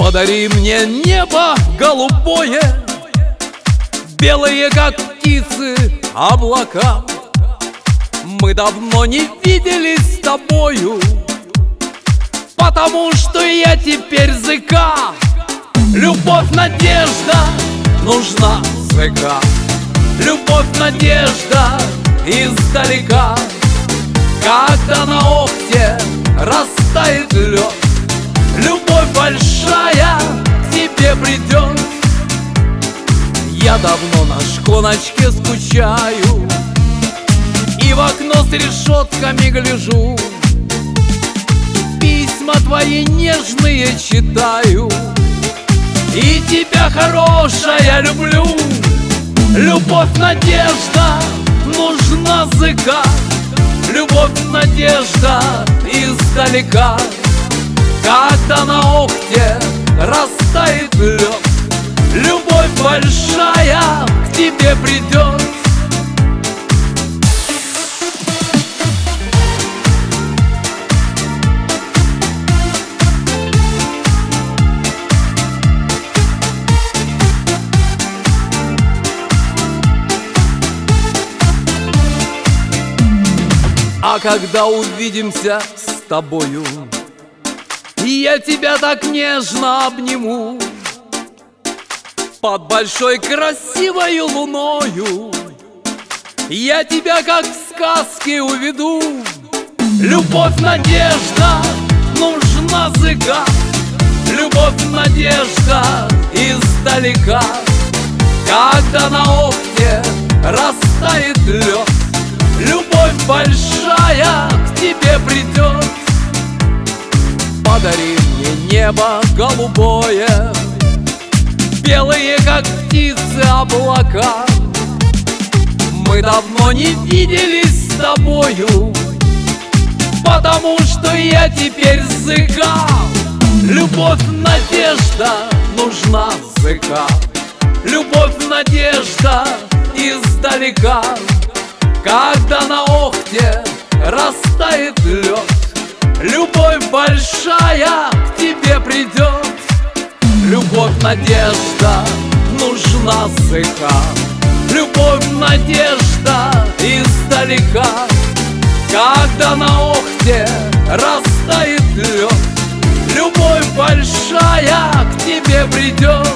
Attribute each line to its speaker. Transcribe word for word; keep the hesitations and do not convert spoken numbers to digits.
Speaker 1: Подари мне небо голубое, белые, как птицы, облака. Мы давно не виделись с тобою, потому что я теперь зыка. Любовь, надежда нужна зыка. Любовь, надежда издалека. Когда на охте растает лед, любовь большая к тебе придет. Я давно на шконочке скучаю и в окно с решетками гляжу. Письма твои нежные читаю и тебя, хорошая, люблю. Любовь, надежда нужна зыка. Любовь, надежда издалека. Когда на охте растает лед, любовь большая к тебе придет. А когда увидимся с тобою, я тебя так нежно обниму под большой красивой луною. Я тебя как в сказке уведу. Любовь, надежда нужна зыка. Любовь, надежда издалека. Когда на охте растает лед, любовь большая к тебе придет. Подари мне небо голубое, белые, как птицы, облака. Мы давно не виделись с тобою, потому что я теперь зыка. Любовь, надежда нужна зыка. Любовь, надежда издалека. Когда на охте растает лед, любовь большая к тебе придет. Любовь, надежда нужна зыка. Любовь, надежда издалека. Когда на охте растает лед, любовь большая к тебе придет.